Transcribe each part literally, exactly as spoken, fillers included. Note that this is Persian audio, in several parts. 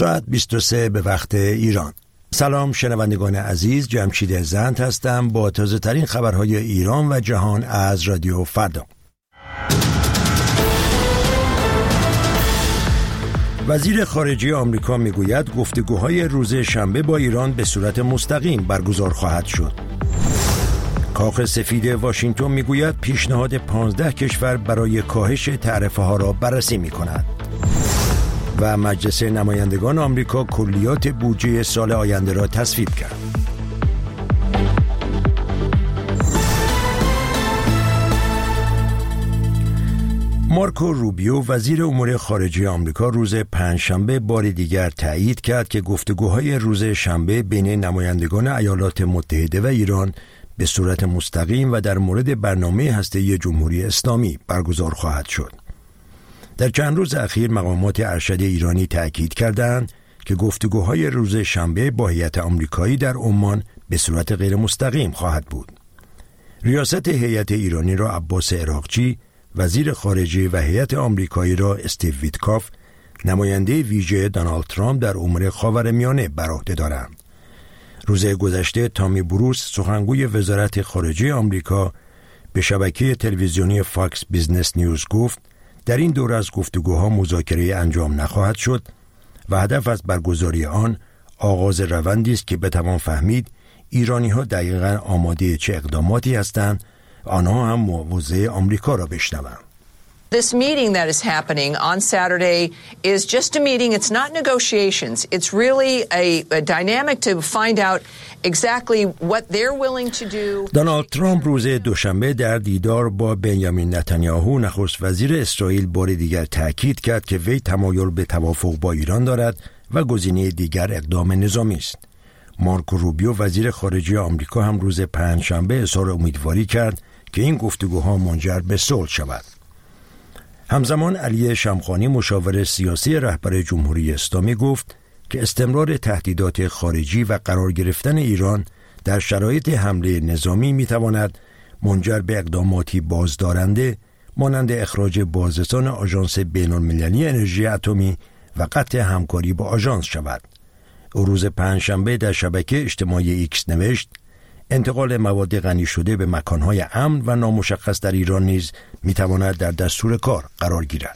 ساعت بیست و سه به وقت ایران. سلام شنوندگان عزیز، جمشید زند هستم با تازه ترین خبرهای ایران و جهان از رادیو فردا. وزیر خارجه آمریکا میگوید گفتگوهای روز شنبه با ایران به صورت مستقیم برگزار خواهد شد. کاخ سفید واشنگتن میگوید پیشنهاد پانزده کشور برای کاهش تعرفه ها را بررسی می کند. و مجلس نمایندگان آمریکا کلیات بودجه سال آینده را تصویب کرد. مارکو روبیو وزیر امور خارجه آمریکا روز پنجشنبه بار دیگر تایید کرد که گفتگوهای روز شنبه بین نمایندگان ایالات متحده و ایران به صورت مستقیم و در مورد برنامه هسته‌ای جمهوری اسلامی برگزار خواهد شد. در چند روز اخیر مقامات ارشد ایرانی تأکید کردند که گفتگوهای روز شنبه با هیئت آمریکایی در عمان به صورت غیر مستقیم خواهد بود. ریاست هیئت ایرانی را عباس عراقچی، وزیر خارجه و هیئت آمریکایی را استیو ویتکاف، نماینده ویژه دونالد ترامپ در امور خاورمیانه بر عهده دارند. روز گذشته تامی بروس سخنگوی وزارت خارجه آمریکا به شبکه تلویزیونی فاکس بیزنس نیوز گفت در این دوره از گفتگوها مذاکره انجام نخواهد شد و هدف از برگزاری آن آغاز روندی است که بتوان فهمید ایرانی‌ها دقیقاً آماده چه اقداماتی هستند و آنها هم موضع آمریکا را بشنوند. This meeting that is happening on Saturday is just a meeting. It's not negotiations. It's really a, a dynamic to find out exactly what they're willing to do. دونالد ترامپ روز دوشنبه در دیدار با بنیامین نتانیاهو نخست وزیر اسرائیل بار دیگر تاکید کرد که وی تمایل به توافق با ایران دارد و گزینه دیگر اقدام نظامی است. مارکو روبیو وزیر خارجه آمریکا هم روز پنجشنبه اظهار امیدواری کرد که این گفتگوها منجر به صلح شود. همزمان علی شمخانی مشاور سیاسی رهبر جمهوری اسلامی گفت که استمرار تهدیدات خارجی و قرار گرفتن ایران در شرایط حمله نظامی میتواند منجر به اقداماتی بازدارنده مانند اخراج بازرسان آژانس بین‌المللی انرژی اتمی و قطع همکاری با آژانس شود. او روز پنجشنبه در شبکه اجتماعی ایکس نوشت انتقال مواد غنی شده به مکانهای امن و نامشخص در ایران نیز میتواند در دستور کار قرار گیرد.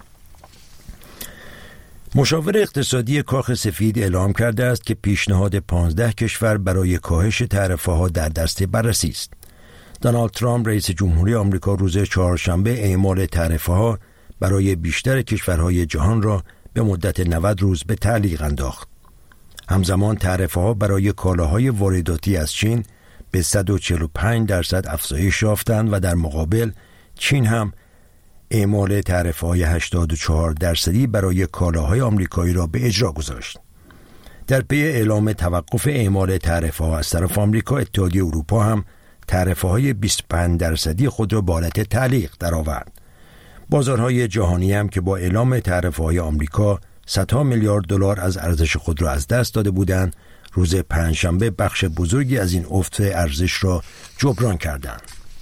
مشاور اقتصادی کاخ سفید اعلام کرده است که پیشنهاد پانزده کشور برای کاهش تعرفه ها در دست بررسی است. دونالد ترامپ رئیس جمهوری آمریکا روز چهارشنبه اعمال تعرفه ها برای بیشتر کشورهای جهان را به مدت نود روز به تعلیق انداخت. همزمان تعرفه ها برای کالاهای وارداتی از چین به صد و چهل و پنج درصد افزایش یافتند و در مقابل چین هم اعمال تعرفه های هشتاد و چهار درصدی برای کالاهای آمریکایی را به اجرا گذاشت. در پی اعلام توقف اعمال تعرفه ها از طرف آمریکا، اتحادیه اروپا هم تعرفه های بیست و پنج درصدی خود را به حالت تعلیق درآورد. بازارهای جهانی هم که با اعلام تعرفه های آمریکا صدها میلیارد دلار از ارزش خود را از دست داده بودند، روز پنجشنبه بخش بزرگی از این افت ارزش را جبران کردند.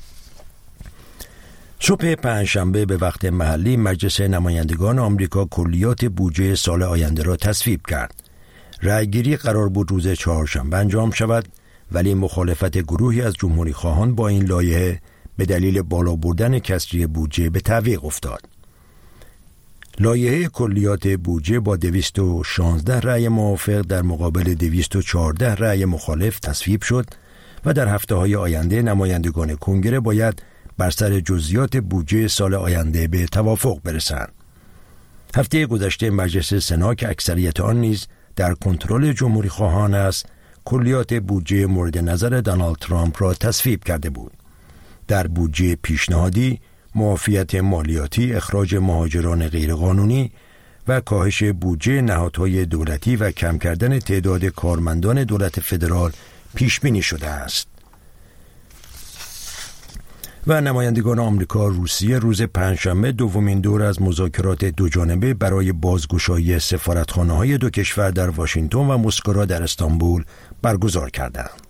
صبح پنجشنبه به وقت محلی مجلس نمایندگان آمریکا کلیات بودجه سال آینده را تصویب کرد. رأیگیری قرار بود روز چهارشنبه انجام شود، ولی مخالفت گروهی از جمهوری خواهان با این لایحه به دلیل بالا بردن کسری بودجه به تعویق افتاد. لایحه کلیات بودجه با دویست و شانزده رأی موافق در مقابل دویست و چهارده رأی مخالف تصویب شد و در هفته‌های آینده نمایندگان کنگره باید بر سر جزئیات بودجه سال آینده به توافق برسند. هفته گذشته مجلس سنا که اکثریت آن نیز در کنترل جمهوری خواهان است، کلیات بودجه مورد نظر دونالد ترامپ را تصویب کرده بود. در بودجه پیشنهادی معافیت مالیاتی، اخراج مهاجران غیرقانونی و کاهش بودجه نهادهای دولتی و کم کردن تعداد کارمندان دولت فدرال پیش بینی شده است. و نمایندگان آمریکا روسیه روز پنجشنبه دومین دور از مذاکرات دوجانبه برای بازگشایی سفارتخانه‌های دو کشور در واشنگتن و مسکو را در استانبول برگزار کردند.